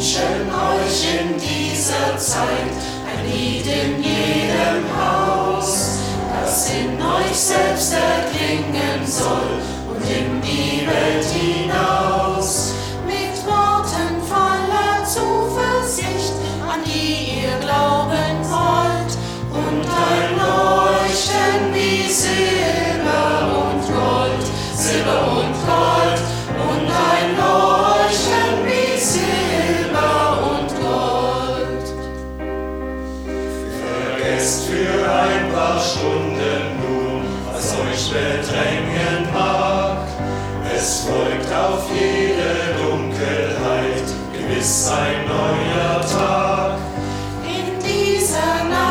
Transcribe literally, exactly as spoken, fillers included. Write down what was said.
wünschen euch in dieser Zeit ein Lied in jedem Haus, das in euch selbst erklingen soll und in die Welt hinaus. Mit Worten voller Zuversicht, an die ihr glauben wollt, und ein Leuchten wie Silber und Gold, Silber und Gold, und ein Leuchten wie Silber und Gold. Vergesst für ein paar Stunden nun, was euch bedrängen mag. Es folgt auf jede Dunkelheit gewiss ein neuer Tag. In dieser Nacht